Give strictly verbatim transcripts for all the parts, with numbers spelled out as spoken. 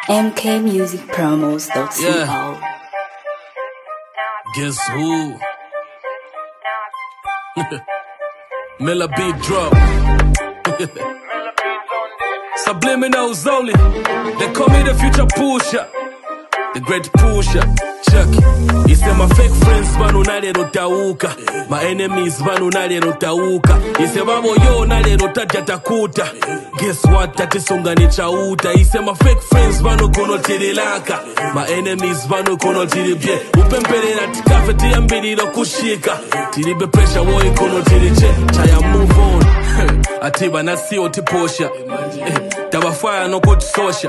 M K Music Promos dot co. Yeah. Guess who? Miller beat drop. Subliminal Zoli. They call me the future pusher, the great pusher. Chuck. He said my fake friends vanu nalero tauka, my enemies vanu nalero tauka. He said babo yo nalero tajatakuta. Guess what? Tatisonga ni chauta. He said my fake friends vanu kono tirilaka, my enemies vanu kono tiribye. Upempelera tikafeti ya mbili no kushika, tiribe pressure woi kono tiriche. Chaya move on. Atiba nasi otiposha, tabafaya no kutusosha.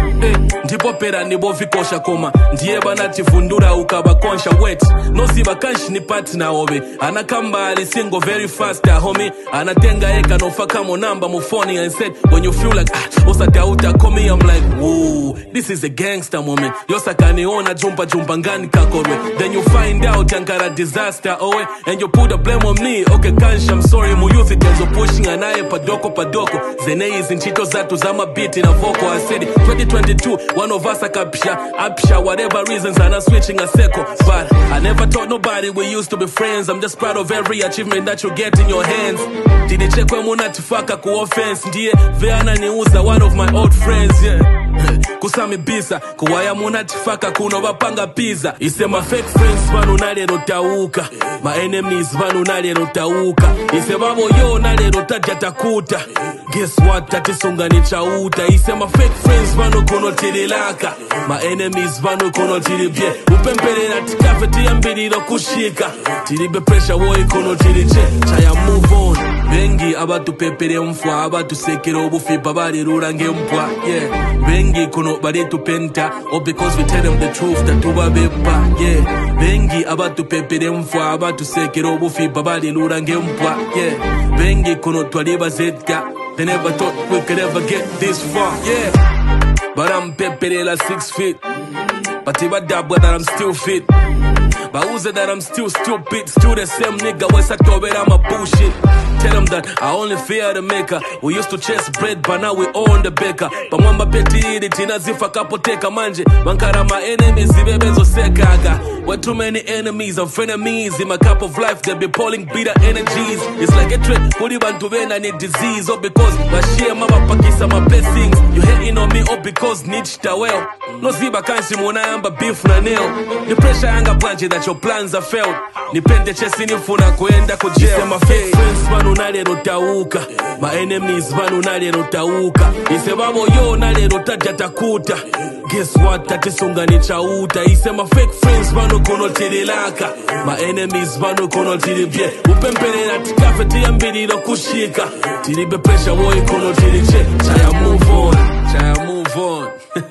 Ndipo pera nibo vikosha koma, ndiye banatifundura ukaba konsha wet. No siba kanshi ni partner obe, anakamba ali single very fast ah homie. Anatenga eka no faka mo number mo phone and said when you feel like ah osa dauta call me. I'm like whoa, this is a gangster moment. Yosa kaniona jumpa jumpa ngani kakorwe. Then you find out yankara disaster owe, and you put the blame on me. Okay kanshi I'm sorry mu youth itenzo pushing anaye padoko padoko. Zene hizi nchito zatu zama beat na vocal. I said twenty twenty-two one of us akapisha apisha whatever reasons and I'm switching a circle. But I never told nobody we used to be friends. I'm just proud of every achievement that you get in your hands. Didi chekwe muna tifaka ku offense. Ndiye veana ni uza one of my old friends, yeah. Kusami bisa kuwaya muna tifaka kuno wapanga pizza. Ise my fake friends vanu nalero tauka, my enemies vanu nalero tauka. Ise babo yo nalero tajatakuta. Guess what? Tatisonga ni chauta. Ise my fake friends vanu kono tirilaka, my enemies vanu kono tiribye. Upempelera tikafeti ya mbili no kushika, tiribe pressure woi kono tiriche. Chaya move on. Bengi abatu pepere mfwa, abatu sekero bufipa bari rurange mpwa, yeah. Bengi kono bari tupenta, or because we tell them the truth that tuba bepa, yeah. Bengi abatu pepere mfwa, abatu sekero bufipa bari rurange mpwa, yeah. Bengi kono twaliba zetka, they never thought we could ever get this far, yeah. But I'm peperela six feet, but if I dabba that I'm still fit. But who's that I'm still stupid, still the same nigga, what's I told I'm a bullshit. Tell them that I only fear the maker. We used to chase bread, but now we own the baker. But mama peti idi tina zifa kapoteka manje. Mankara my enemies, zibebezo sekaga. With too many enemies and frenemies in my cup of life, they be pulling bitter energies. It's like a trick, kudi bantu vena need disease. Or because bashia mama pakisa my blessings. You hating on me or because nichta well. No ziba kanshi muna yamba beef na nail. The pressure yanga planche that your plans are failed. Nipende chesi nifuna kuenda kujeo. My fake friends vanu nalero tauka, my enemies vanu nalero tauka. Ise babo yo nalero tajatakuta. Guess what? Tatisonga ni chauta. Ise my fake friends vanu kono tirilaka, my enemies vanu kono tiribye. Upempelera tikafeti ya mbili no kushika, tiribe pressure woi kono tiriche. Chaya move on, chaya move on.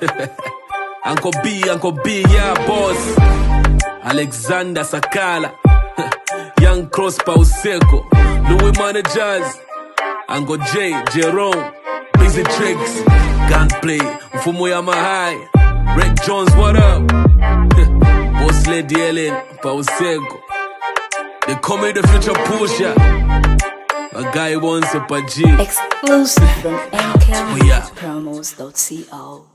Uncle B, Uncle B, yeah boss. Alexander Sakala, Young Cross Pauseko, Louis Managers, Uncle J, Jerome, Busy Tricks, Gunplay, Mfumo ya Mahai, Rick Jones, what up? Boss Lady Ellen, Pauseko. They call me the future pusher. A guy wants a G. Exclusive from M K Music Promos dot co.